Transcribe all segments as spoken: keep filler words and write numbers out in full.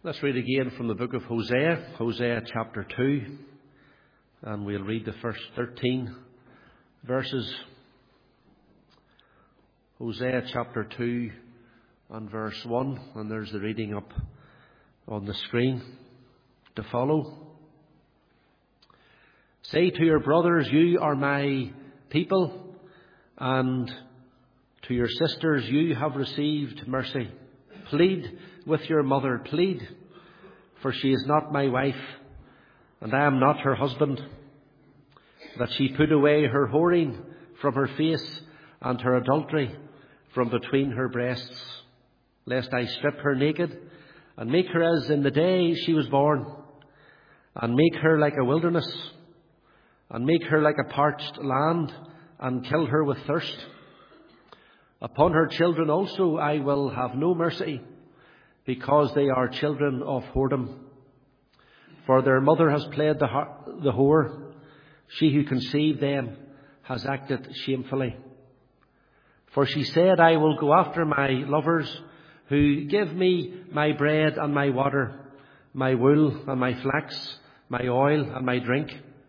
Let's read again from the book of Hosea, Hosea chapter two, and we'll read the first thirteen verses. Hosea chapter two and verse one, and there's the reading up on the screen to follow. Say to your brothers, you are my people, and to your sisters, you have received mercy. Plead with your mother, plead, for she is not my wife, and I am not her husband, that she put away her whoring from her face and her adultery from between her breasts, lest I strip her naked and make her as in the day she was born, and make her like a wilderness, and make her like a parched land, and kill her with thirst. Upon her children also I will have no mercy, because they are children of whoredom. For their mother has played the, the whore. She who conceived them has acted shamefully. For she said, I will go after my lovers, who give me my bread and my water, my wool and my flax, my oil and my drink.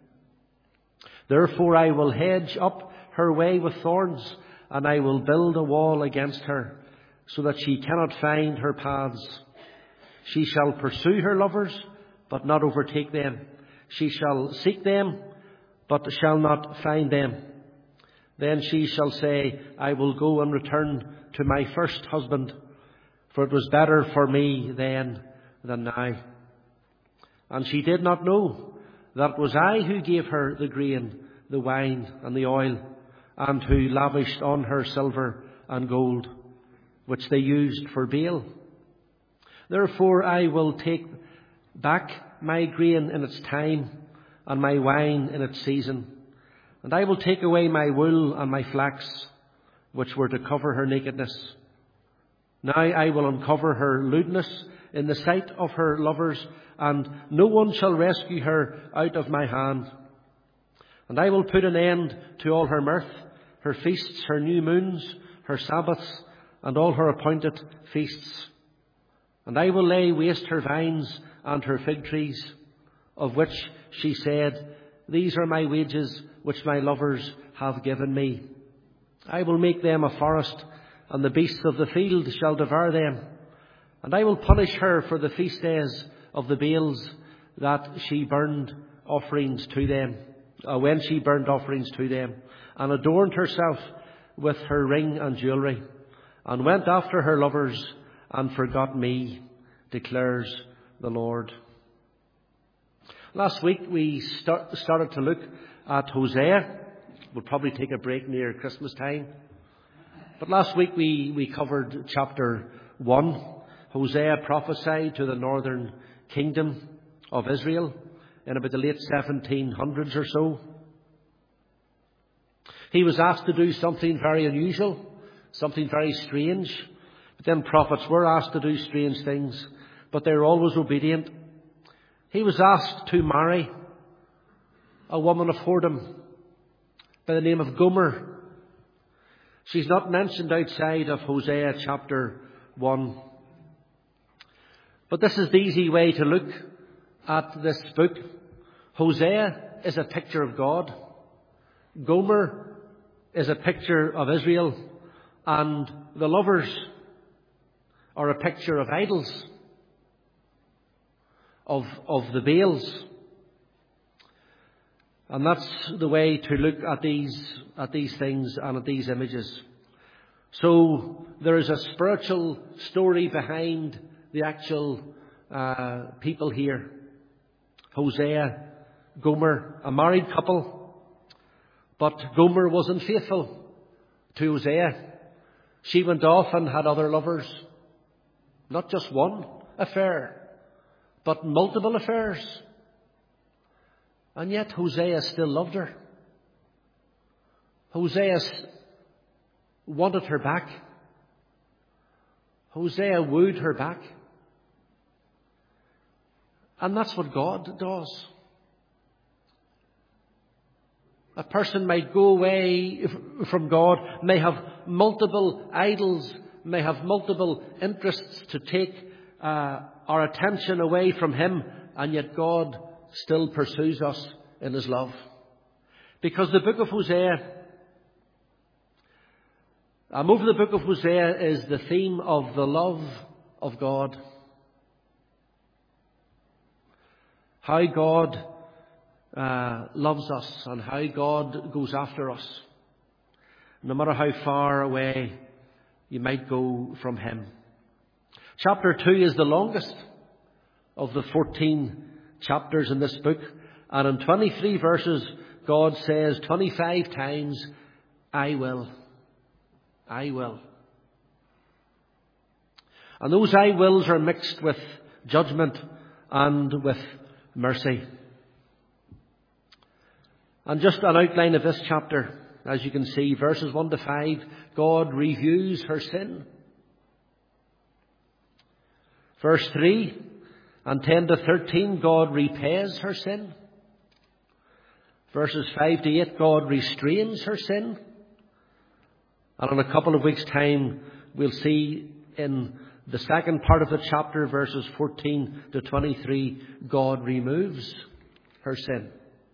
Therefore I will hedge up her way with thorns, and I will build a wall against her, so that she cannot find her paths. She shall pursue her lovers, but not overtake them. She shall seek them, but shall not find them. Then she shall say, I will go and return to my first husband, for it was better for me then than now. And she did not know that it was I who gave her the grain, the wine, and the oil, and who lavished on her silver and gold, which they used for Baal. Therefore I will take back my grain in its time, and my wine in its season. And I will take away my wool and my flax, which were to cover her nakedness. Now I will uncover her lewdness in the sight of her lovers, and no one shall rescue her out of my hand. And I will put an end to all her mirth, her feasts, her new moons, her Sabbaths, and all her appointed feasts. And I will lay waste her vines and her fig trees, of which she said, these are my wages which my lovers have given me. I will make them a forest, and the beasts of the field shall devour them. And I will punish her for the feast days of the Baals, that she burned offerings to them, uh, when she burned offerings to them, and adorned herself with her ring and jewellery, and went after her lovers, and forgot me, declares the Lord. Last week we start, started to look at Hosea. We'll probably take a break near Christmas time. But last week we, we covered chapter one. Hosea prophesied to the northern kingdom of Israel in about the late seventeen hundreds or so. He was asked to do something very unusual, something very strange. But then prophets were asked to do strange things, but they were always obedient. He was asked to marry a woman of whoredom by the name of Gomer. She's not mentioned outside of Hosea chapter one. But this is the easy way to look at this book. Hosea is a picture of God. Gomer is a picture of Israel. And the lovers are a picture of idols, of, of the Baals. And that's the way to look at these, at these things and at these images. So there is a spiritual story behind the actual uh, people here. Hosea, Gomer, a married couple. But Gomer was unfaithful to Hosea. She went off and had other lovers. Not just one affair, but multiple affairs. And yet Hosea still loved her. Hosea wanted her back. Hosea wooed her back. And that's what God does. A person might go away from God, may have multiple idols, may have multiple interests to take uh, our attention away from Him, and yet God still pursues us in His love. Because the book of Hosea, um, over the book of Hosea is the theme of the love of God. How God uh, loves us and how God goes after us, no matter how far away you might go from Him. Chapter two is the longest of the fourteen chapters in this book, and in twenty-three verses God says twenty-five times, I will, I will. And those I wills are mixed with judgment and with mercy. And just an outline of this chapter, as you can see, verses one to five, God reviews her sin. Verse three and ten to thirteen, God repays her sin. Verses five to eight, God restrains her sin. And in a couple of weeks' time, we'll see in the second part of the chapter, verses fourteen to twenty-three, God removes her sin.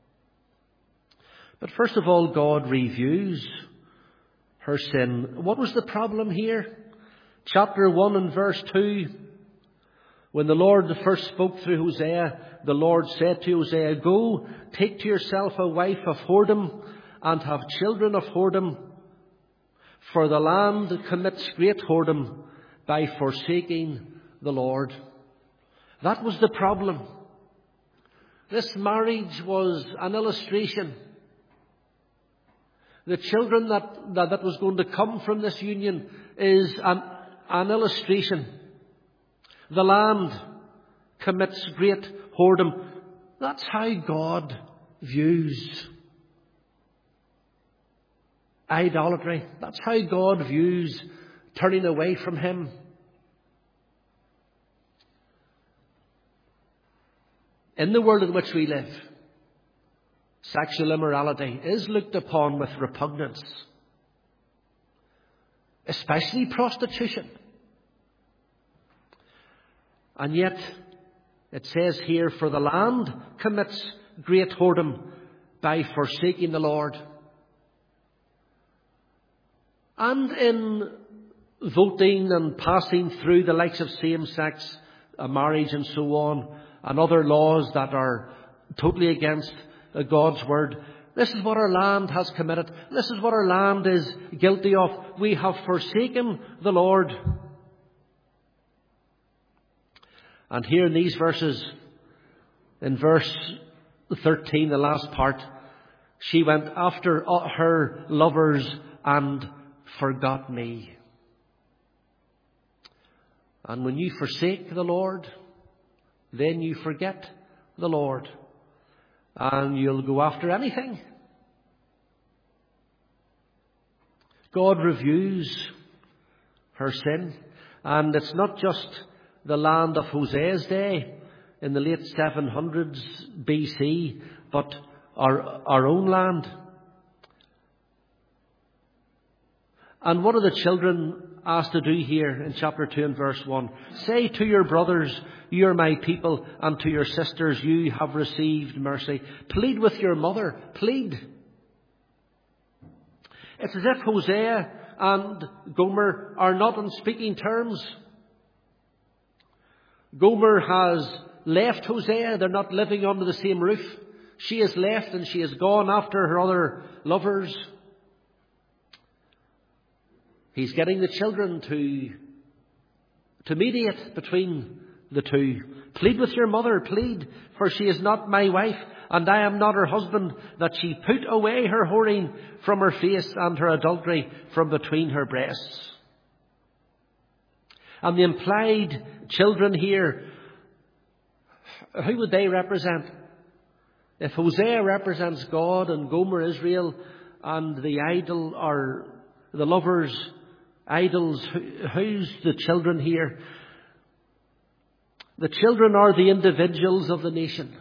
But first of all, God reviews her sin. What was the problem here? Chapter one and verse two, when the Lord first spoke through Hosea, the Lord said to Hosea, Go, take to yourself a wife of whoredom, and have children of whoredom, for the land commits great whoredom by forsaking the Lord. That was the problem. This marriage was an illustration. The children that, that, that was going to come from this union is an, an illustration. The land commits great whoredom. That's how God views idolatry. That's how God views turning away from Him. In the world in which we live, sexual immorality is looked upon with repugnance, especially prostitution. And yet, it says here, for the land commits great whoredom by forsaking the Lord. And in voting and passing through the likes of same-sex marriage and so on, and other laws that are totally against God's word, this is what our land has committed. This is what our land is guilty of. We have forsaken the Lord. And here in these verses, in verse thirteen, the last part, she went after her lovers and forgot me. And when you forsake the Lord, then you forget the Lord. And you'll go after anything. God reviews her sin. And it's not just the land of Hosea's day in the late seven hundreds B C, but our, our own land. And what are the children asked to do here in chapter two and verse one? Say to your brothers, you are my people, and to your sisters, you have received mercy. Plead with your mother. Plead. It's as if Hosea and Gomer are not on speaking terms. Gomer has left Hosea. They're not living under the same roof. She has left and she has gone after her other lovers. He's getting the children to, to mediate between the two. Plead with your mother, plead, for she is not my wife, and I am not her husband, that she put away her whoring from her face and her adultery from between her breasts. And the implied children here, who would they represent? If Hosea represents God and Gomer Israel, and the idol are the lovers, idols, who's the children here? The children are the individuals of the nation.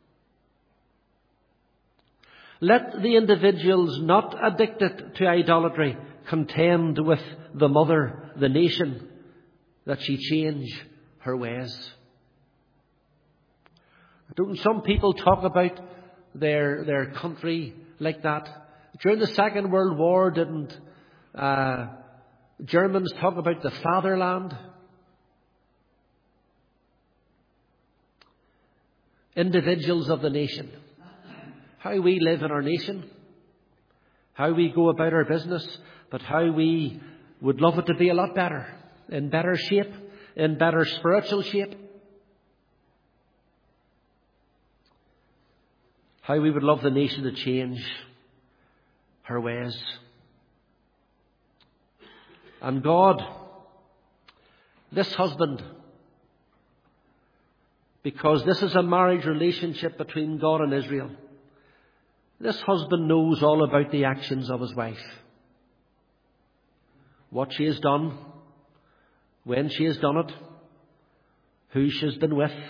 Let the individuals not addicted to idolatry contend with the mother, the nation, that she change her ways. Don't some people talk about their their country like that? During the Second World War, didn't uh, Germans talk about the fatherland? Individuals of the nation. How we live in our nation. How we go about our business. But how we would love it to be a lot better. In better shape. In better spiritual shape. How we would love the nation to change her ways. And God, this husband, because this is a marriage relationship between God and Israel, this husband knows all about the actions of his wife. What she has done, when she has done it, who she has been with.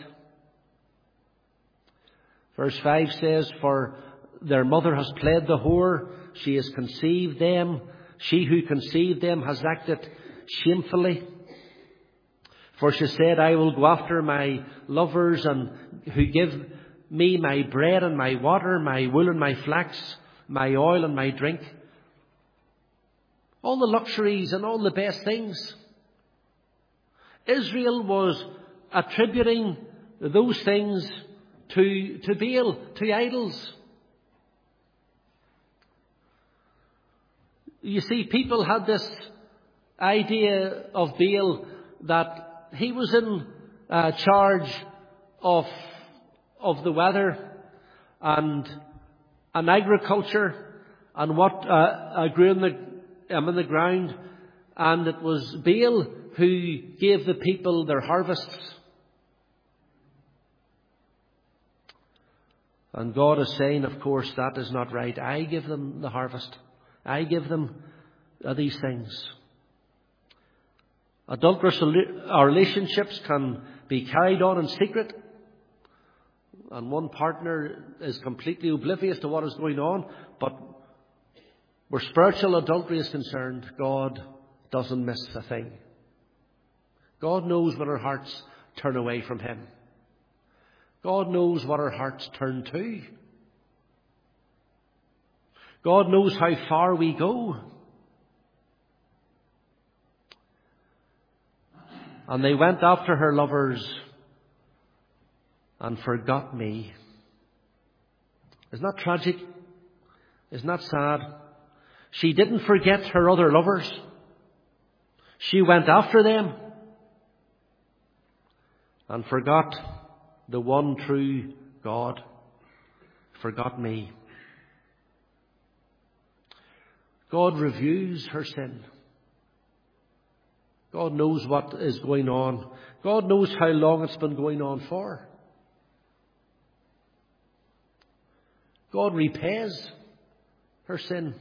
Verse five says, for their mother has played the whore, she has conceived them. She who conceived them has acted shamefully. For she said, I will go after my lovers and who give me my bread and my water, my wool and my flax, my oil and my drink. All the luxuries and all the best things. Israel was attributing those things to, to Baal, to idols. You see, people had this idea of Baal that he was in uh, charge of of the weather and and agriculture and what uh, uh, grew in the um, in the ground, and it was Baal who gave the people their harvests. And God is saying, of course, that is not right. I give them the harvest. I give them uh, these things. Adulterous relationships can be carried on in secret, and one partner is completely oblivious to what is going on. But where spiritual adultery is concerned, God doesn't miss a thing. God knows when our hearts turn away from Him. God knows what our hearts turn to. God knows how far we go. And they went after her lovers and forgot me. Isn't that tragic? Isn't that sad? She didn't forget her other lovers. She went after them and forgot the one true God. Forgot me. God reviews her sin. God knows what is going on. God knows how long it's been going on for. God repays her sin.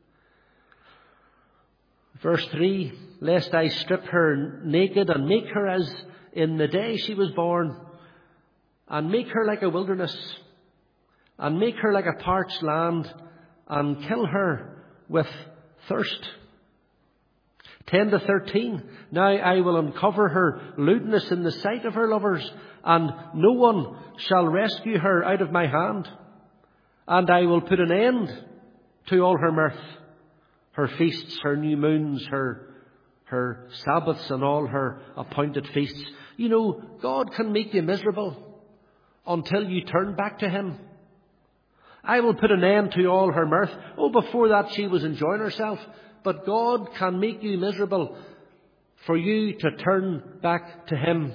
Verse three, lest I strip her naked and make her as in the day she was born, and make her like a wilderness, and make her like a parched land, and kill her with thirst. ten to thirteen, now I will uncover her lewdness in the sight of her lovers, and no one shall rescue her out of my hand. And I will put an end to all her mirth, her feasts, her new moons, her, her Sabbaths, and all her appointed feasts. You know, God can make you miserable until you turn back to Him. I will put an end to all her mirth. Oh, before that she was enjoying herself. But God can make you miserable for you to turn back to Him.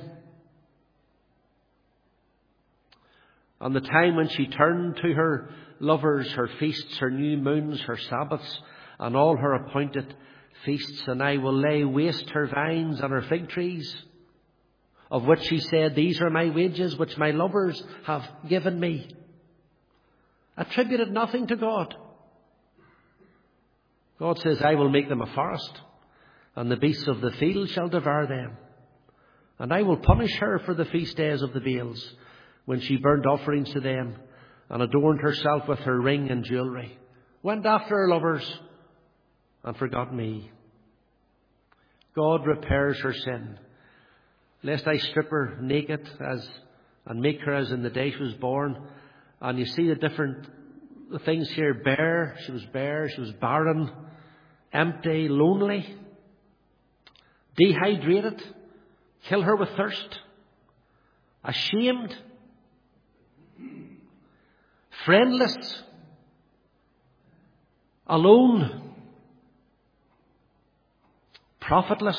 On the time when she turned to her lovers, her feasts, her new moons, her Sabbaths, and all her appointed feasts, and I will lay waste her vines and her fig trees, of which she said, these are my wages, which my lovers have given me. Attributed nothing to God. God says, I will make them a forest, and the beasts of the field shall devour them. And I will punish her for the feast days of the Baals, when she burned offerings to them, and adorned herself with her ring and jewellery, went after her lovers, and forgot me. God repairs her sin lest I strip her naked as and make her as in the day she was born. And you see the different the things here. Bare, she was bare, she was barren, empty, lonely, dehydrated, kill her with thirst, ashamed, friendless, alone, profitless.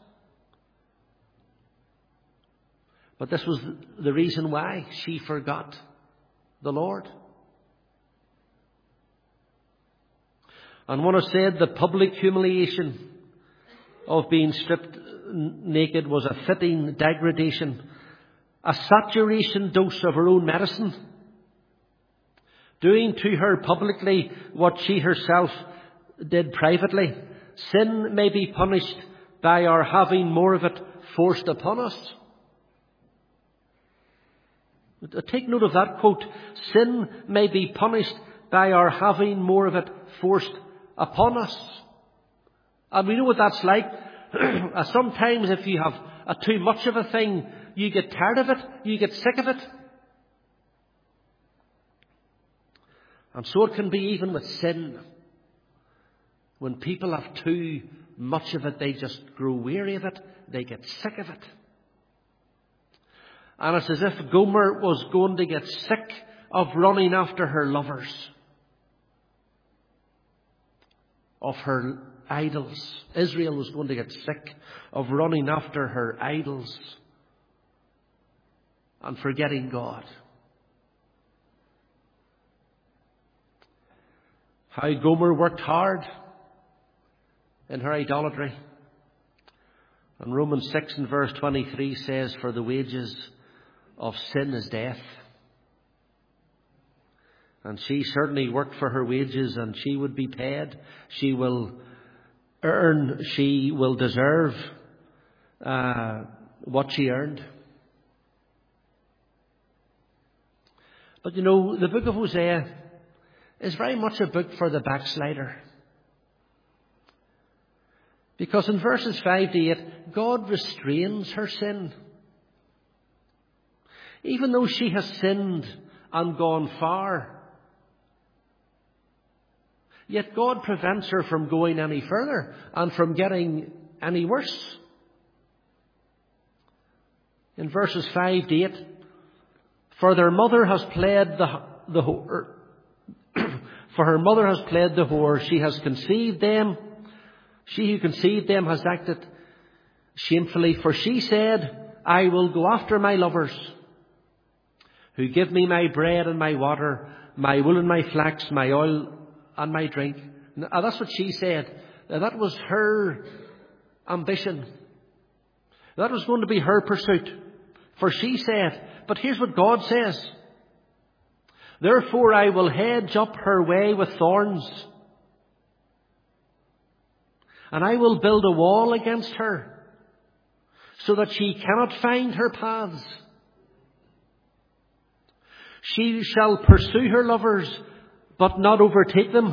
But this was the reason why she forgot the Lord. And one has said the public humiliation of being stripped naked was a fitting degradation, a saturation dose of her own medicine, doing to her publicly what she herself did privately. Sin may be punished by our having more of it forced upon us. Take note of that quote. Sin may be punished by our having more of it forced upon us. And we know what that's like. Sometimes if you have a too much of a thing, you get tired of it, you get sick of it. And so it can be even with sin. When people have too much of it, they just grow weary of it, they get sick of it. And it's as if Gomer was going to get sick of running after her lovers, of her idols. Israel was going to get sick of running after her idols and forgetting God. How Gomer worked hard in her idolatry. And Romans six and verse twenty-three says, for the wages of sin is death. And she certainly worked for her wages, and she would be paid. She will earn, she will deserve uh, what she earned. But you know, the book of Hosea is very much a book for the backslider. Because in verses five to eight, God restrains her sin. Even though she has sinned and gone far, yet God prevents her from going any further and from getting any worse. In verses five to eight, for their mother has played the, the whore. For her mother has played the whore. She has conceived them. She who conceived them has acted shamefully. For she said, I will go after my lovers, who give me my bread and my water, my wool and my flax, my oil and my drink. Now, that's what she said. Now, that was her ambition. That was going to be her pursuit. For she said, but here's what God says. Therefore I will hedge up her way with thorns, and I will build a wall against her, so that she cannot find her paths. She shall pursue her lovers, but not overtake them.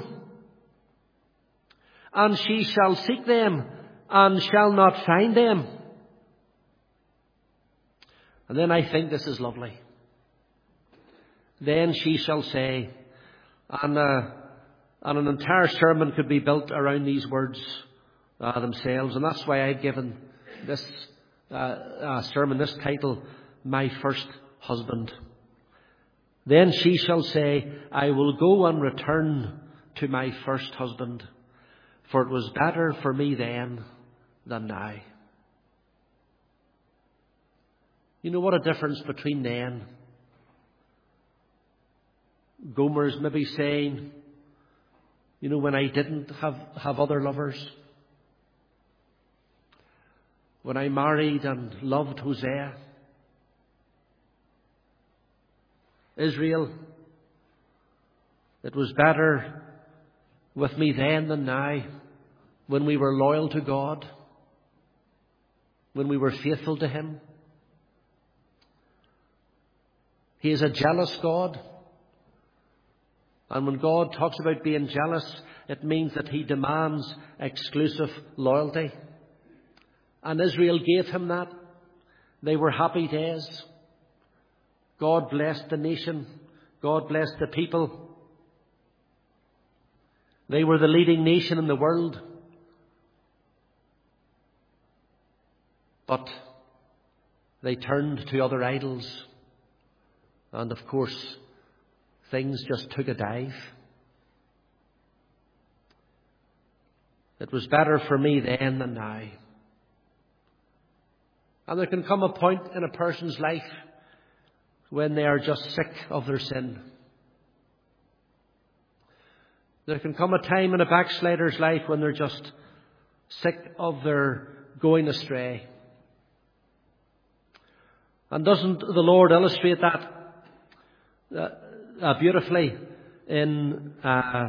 And she shall seek them, and shall not find them. And then I think this is lovely. Then she shall say, and, uh, and an entire sermon could be built around these words uh, themselves. And that's why I've given this uh, uh, sermon, this title, My First Husband. Then she shall say, I will go and return to my first husband, for it was better for me then than now. You know what a difference between then. Gomer's maybe saying, you know, when I didn't have, have other lovers, when I married and loved Hosea, Israel, it was better with me then than now, when we were loyal to God, when we were faithful to Him. He is a jealous God. And when God talks about being jealous, it means that He demands exclusive loyalty. And Israel gave Him that. They were happy days. God blessed the nation. God blessed the people. They were the leading nation in the world. But they turned to other idols. And of course, things just took a dive. It was better for me then than now. And there can come a point in a person's life when they are just sick of their sin. There can come a time in a backslider's life when they're just sick of their going astray. And doesn't the Lord illustrate that uh, uh, beautifully in uh,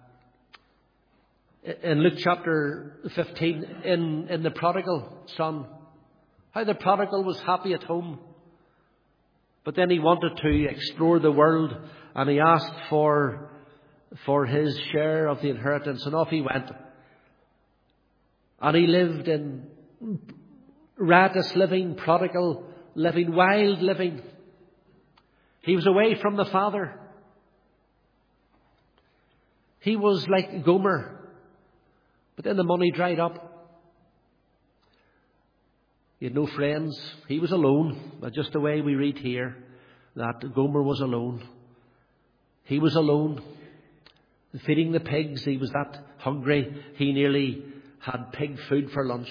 in Luke chapter fifteen, in, in the prodigal son? How the prodigal was happy at home, but then he wanted to explore the world, and he asked for for his share of the inheritance, and off he went. And he lived in riotous living, prodigal living, wild living. He was away from the Father. He was like Gomer, but then the money dried up. He had no friends. He was alone. But just the way we read here, that Gomer was alone. He was alone. Feeding the pigs, he was that hungry, he nearly had pig food for lunch.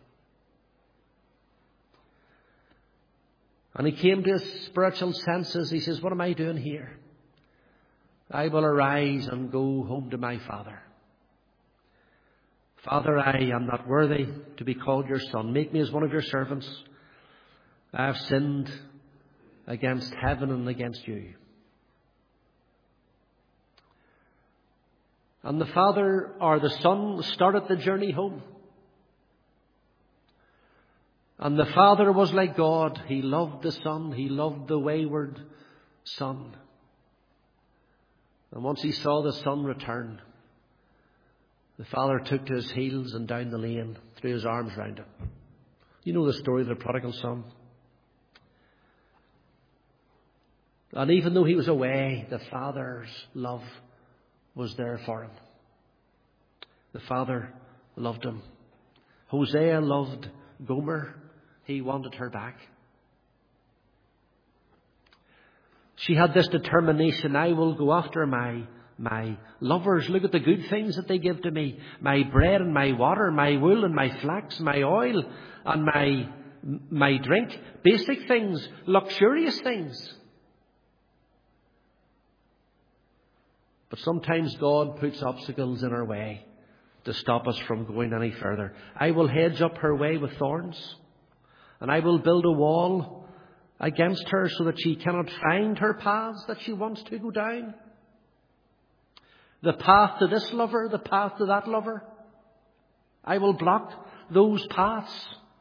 And he came to his spiritual senses. He says, what am I doing here? I will arise and go home to my Father. Father, I am not worthy to be called your son. Make me as one of your servants. I have sinned against heaven and against you. And the Father or the Son started the journey home. And the Father was like God. He loved the Son. He loved the wayward Son. And once he saw the Son return, the Father took to his heels and down the lane, threw his arms round him. You know the story of the prodigal son. And even though he was away, the Father's love was there for him. The Father loved him. Hosea loved Gomer. He wanted her back. She had this determination, I will go after my my lovers. Look at the good things that they give to me. My bread and my water, my wool and my flax, my oil and my my drink. Basic things, luxurious things. But sometimes God puts obstacles in our way to stop us from going any further. I will hedge up her way with thorns, and I will build a wall against her so that she cannot find her paths that she wants to go down. The path to this lover, the path to that lover. I will block those paths.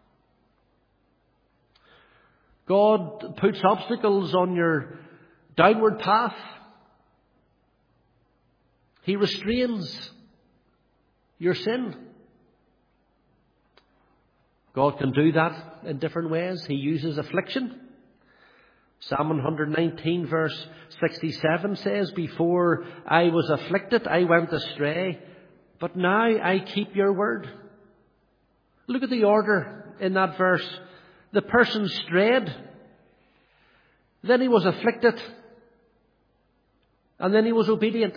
God puts obstacles on your downward path. He restrains your sin. God can do that in different ways. He uses affliction. Psalm one nineteen verse sixty-seven says, before I was afflicted, I went astray, but now I keep your word. Look at the order in that verse. The person strayed, then he was afflicted, and then he was obedient.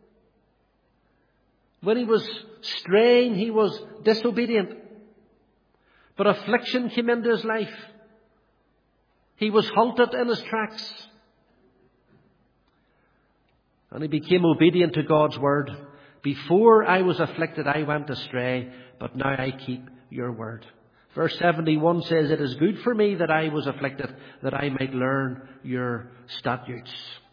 When he was straying, he was disobedient. But affliction came into his life. He was halted in his tracks. And he became obedient to God's word. Before I was afflicted, I went astray, but now I keep your word. Verse seventy-one says, it is good for me that I was afflicted, that I might learn your statutes.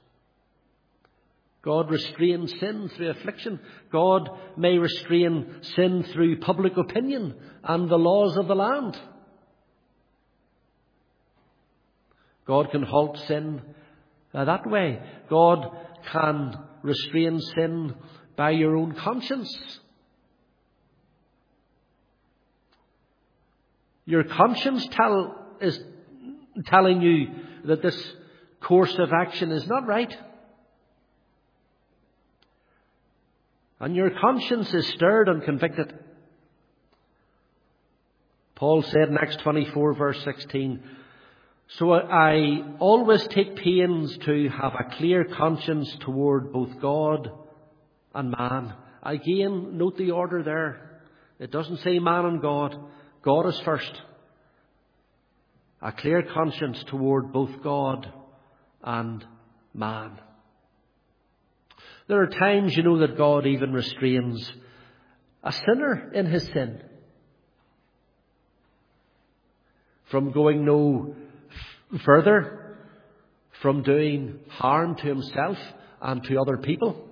God restrains sin through affliction. God may restrain sin through public opinion and the laws of the land. God can halt sin uh, that way. God can restrain sin by your own conscience. Your conscience tell is telling you that this course of action is not right, and your conscience is stirred and convicted, Paul said in Acts twenty-four verse sixteen, "So I always take pains to have a clear conscience toward both God and man." Again, note the order there. It doesn't say man and God. God is first. A clear conscience toward both God and man. There are times, you know, that God even restrains a sinner in his sin from going no further, from doing harm to himself and to other people.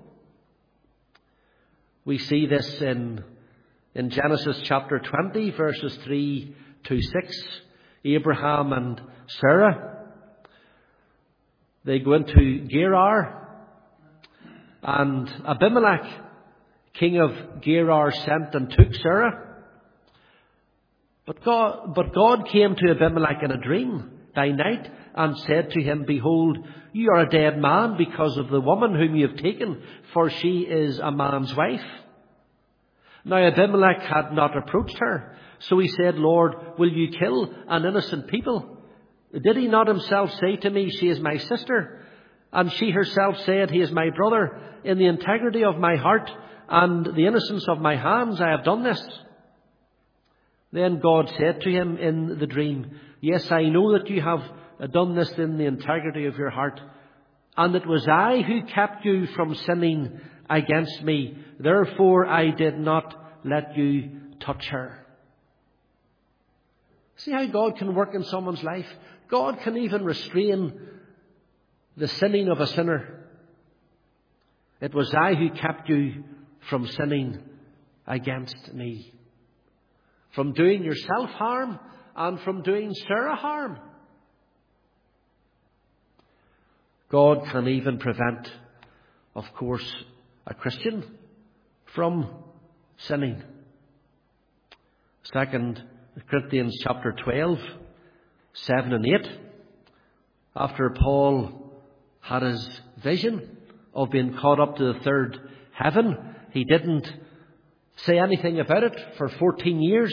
We see this in, in Genesis chapter twenty, verses three to six. Abraham and Sarah, they go into Gerar, and Abimelech, king of Gerar, sent and took Sarah. But God, but God came to Abimelech in a dream by night and said to him, "Behold, you are a dead man because of the woman whom you have taken, for she is a man's wife." Now Abimelech had not approached her, so he said, "Lord, will you kill an innocent people? Did he not himself say to me, 'She is my sister'? And she herself said, 'He is my brother.' In the integrity of my heart and the innocence of my hands I have done this." Then God said to him in the dream, "Yes, I know that you have done this in the integrity of your heart, and it was I who kept you from sinning against me. Therefore I did not let you touch her." See how God can work in someone's life? God can even restrain the sinning of a sinner. "It was I who kept you from sinning against me." From doing yourself harm and from doing Sarah harm. God can even prevent, of course, a Christian from sinning. Second Corinthians chapter twelve, seven and eight. After Paul had his vision of being caught up to the third heaven, he didn't say anything about it for fourteen years.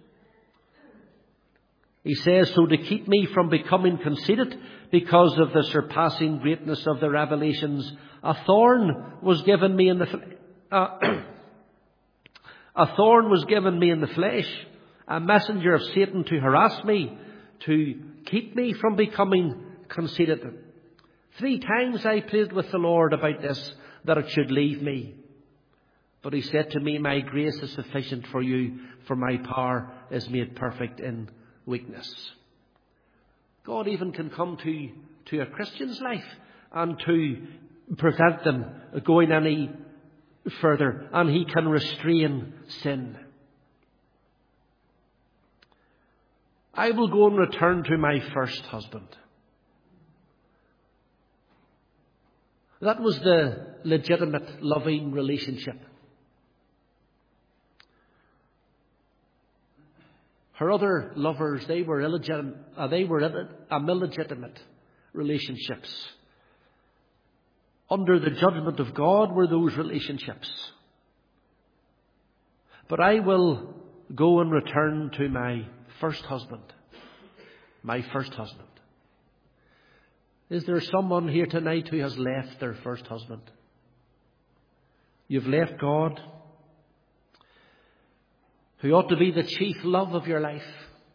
He says, "So to keep me from becoming conceited because of the surpassing greatness of the revelations, a thorn was given me in the fl- uh, a thorn was given me in the flesh, a messenger of Satan to harass me, to keep me from becoming conceited. Three times I pleaded with the Lord about this, that it should leave me. But he said to me, 'My grace is sufficient for you, for my power is made perfect in weakness.'" God even can come to, to a Christian's life and to prevent them going any further, and he can restrain sin. "I will go and return to my first husband." That was the legitimate, loving relationship. Her other lovers, they were illegitimate, uh, they were um, illegitimate relationships. Under the judgment of God were those relationships. "But I will go and return to my first husband." My first husband. Is there someone here tonight who has left their first husband? You've left God, who ought to be the chief love of your life.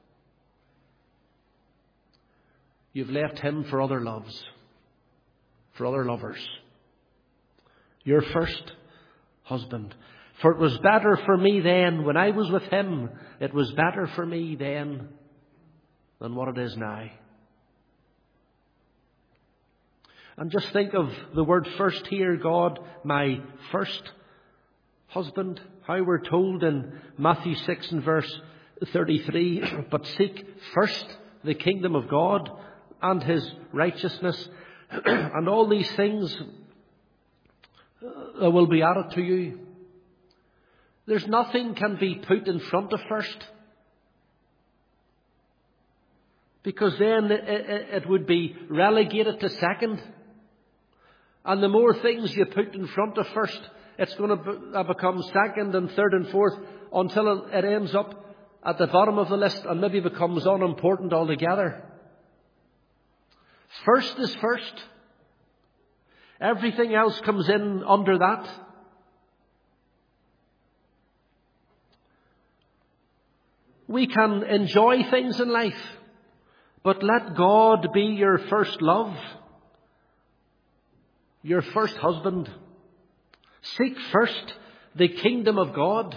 You've left him for other loves, for other lovers. Your first husband. "For it was better for me then, when I was with him, it was better for me then than what it is now." And just think of the word first here, God, my first husband. How we're told in Matthew six and verse thirty-three, "But seek first the kingdom of God and his righteousness, and all these things will be added to you." There's nothing can be put in front of first, because then it, it, it would be relegated to second. And the more things you put in front of first, it's going to become second and third and fourth until it ends up at the bottom of the list and maybe becomes unimportant altogether. First is first. Everything else comes in under that. We can enjoy things in life, but let God be your first love, your first husband. Seek first the kingdom of God.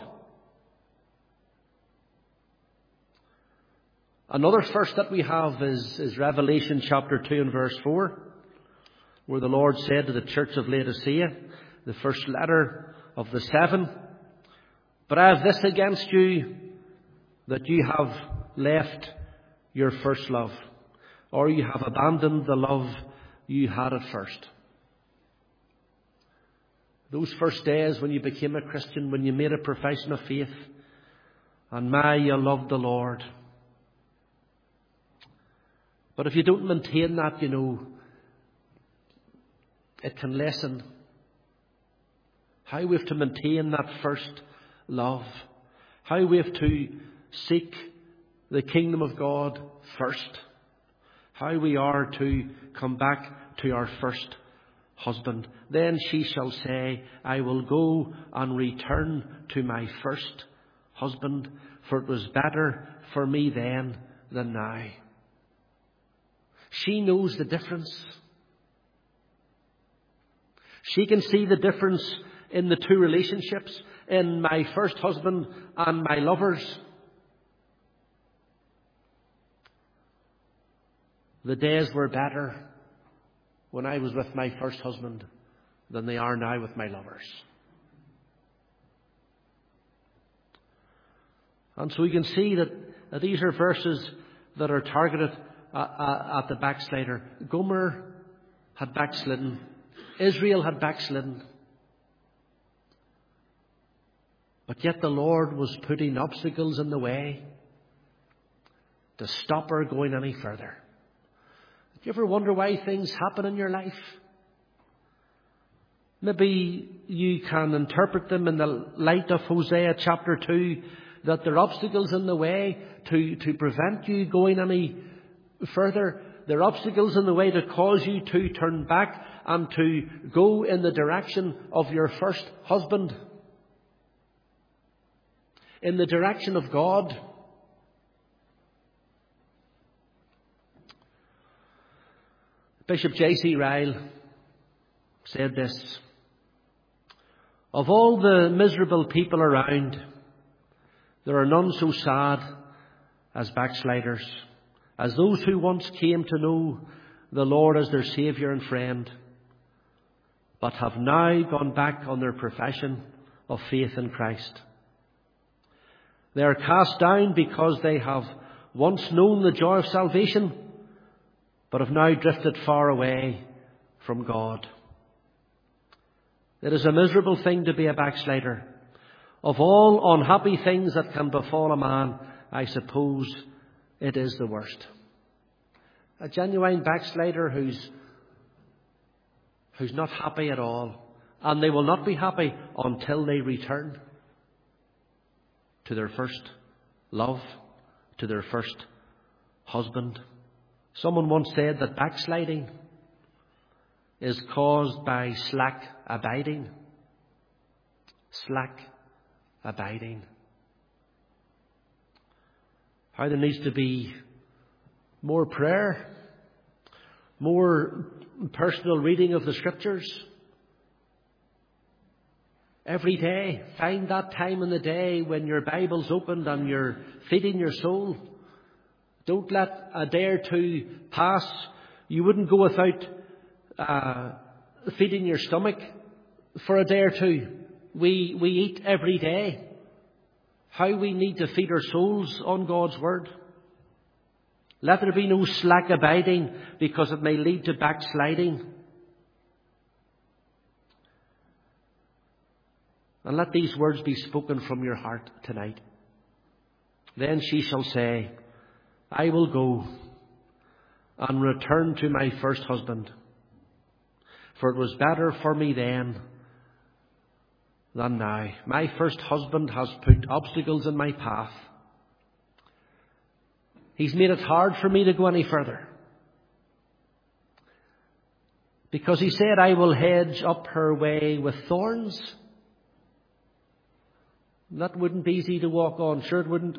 Another first that we have is, is Revelation chapter two and verse four, where the Lord said to the church of Laodicea, the first letter of the seven, "But I have this against you, that you have left your first love," or you have abandoned the love you had at first. Those first days when you became a Christian, when you made a profession of faith, and my, you loved the Lord. But if you don't maintain that, you know, it can lessen. How we have to maintain that first love. How we have to seek the kingdom of God first. How we are to come back to our first husband. Then she shall say, "I will go and return to my first husband, for it was better for me then than now." She knows the difference. She can see the difference in the two relationships, in my first husband and my lovers. The days were better when I was with my first husband than they are now with my lovers. And so we can see that, that these are verses that are targeted at the backslider. Gomer had backslidden. Israel had backslidden. But yet the Lord was putting obstacles in the way to stop her going any further. Do you ever wonder why things happen in your life? Maybe you can interpret them in the light of Hosea chapter two, that there are obstacles in the way to, to prevent you going any further. There are obstacles in the way to cause you to turn back and to go in the direction of your first husband, in the direction of God. Bishop J C Ryle said this: "Of all the miserable people around, there are none so sad as backsliders, as those who once came to know the Lord as their Saviour and friend, but have now gone back on their profession of faith in Christ. They are cast down because they have once known the joy of salvation, but have now drifted far away from God." It is a miserable thing to be a backslider. Of all unhappy things that can befall a man, I suppose it is the worst. A genuine backslider who's who's not happy at all. And they will not be happy until they return to their first love, to their first husband. Someone once said that backsliding is caused by slack abiding. Slack abiding. How there needs to be more prayer, more personal reading of the Scriptures. Every day, find that time in the day when your Bible's opened and you're feeding your soul. Don't let a day or two pass. You wouldn't go without uh, feeding your stomach for a day or two. We, we eat every day. How we need to feed our souls on God's Word. Let there be no slack abiding, because it may lead to backsliding. And let these words be spoken from your heart tonight. Then she shall say, I will go and return to my first husband. For it was better for me then than now. My first husband has put obstacles in my path. He's made it hard for me to go any further. Because he said, I will hedge up her way with thorns. That wouldn't be easy to walk on. Sure it wouldn't.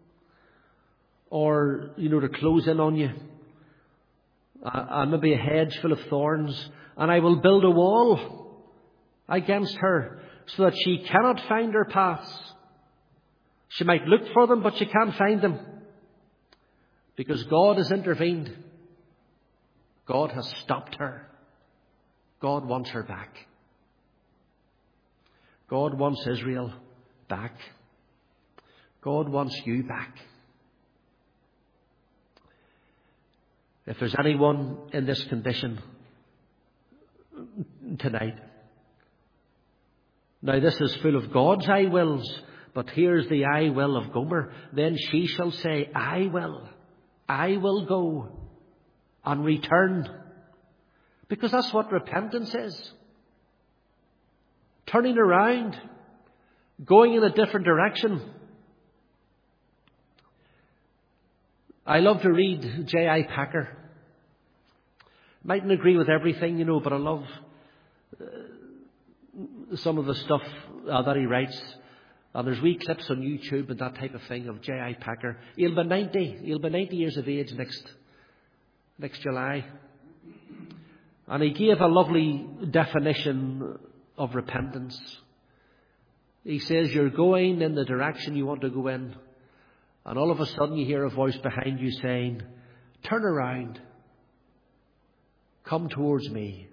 Or, you know, to close in on you. And maybe a hedge full of thorns. And I will build a wall against her so that she cannot find her paths. She might look for them, but she can't find them. Because God has intervened. God has stopped her. God wants her back. God wants Israel back. God wants you back. If there's anyone in this condition tonight, now this is full of God's I wills, but here's the I will of Gomer. Then she shall say, I will. I will go and return. Because that's what repentance is. Turning around. Going in a different direction. I love to read J I Packer. Mightn't agree with everything, you know, but I love uh, some of the stuff uh, that he writes. And there's wee clips on YouTube and that type of thing of J I Packer. He'll be ninety. He'll be ninety years of age next next July. And he gave a lovely definition of repentance. He says you're going in the direction you want to go in, and all of a sudden you hear a voice behind you saying, turn around, come towards me.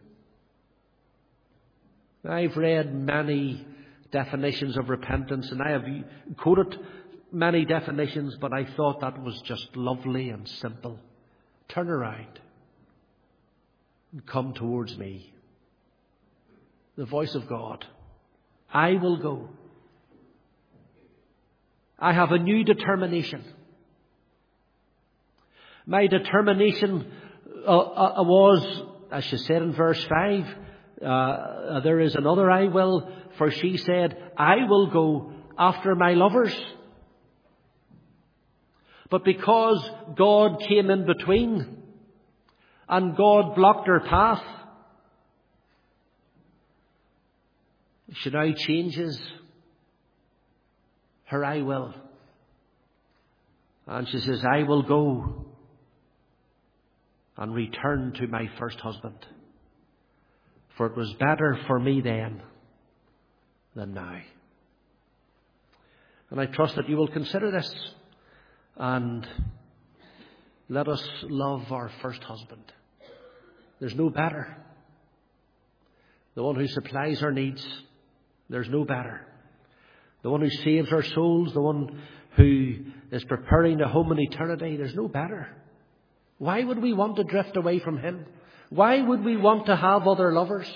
I've read many definitions of repentance, and I have quoted many definitions, but I thought that was just lovely and simple. Turn around and come towards me. The voice of God. I will go. I have a new determination. My determination uh, uh, was, as she said in verse five, uh, there is another I will, for she said, I will go after my lovers. But because God came in between and God blocked her path, she now changes her I will. And she says, I will go and return to my first husband. For it was better for me then than now. And I trust that you will consider this and let us love our first husband. There's no better. The one who supplies our needs, there's no better. The one who saves our souls, the one who is preparing a home in eternity, there's no better. Why would we want to drift away from him? Why would we want to have other lovers?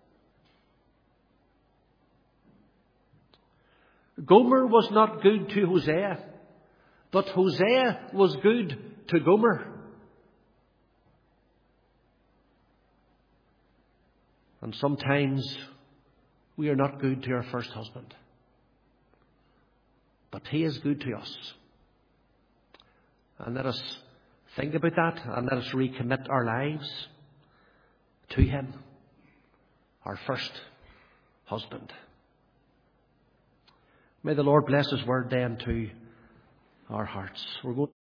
Gomer was not good to Hosea, but Hosea was good to Gomer. And sometimes we are not good to our first husband. But he is good to us. And let us think about that and let us recommit our lives to him, our first husband. May the Lord bless his word then to our hearts. We're going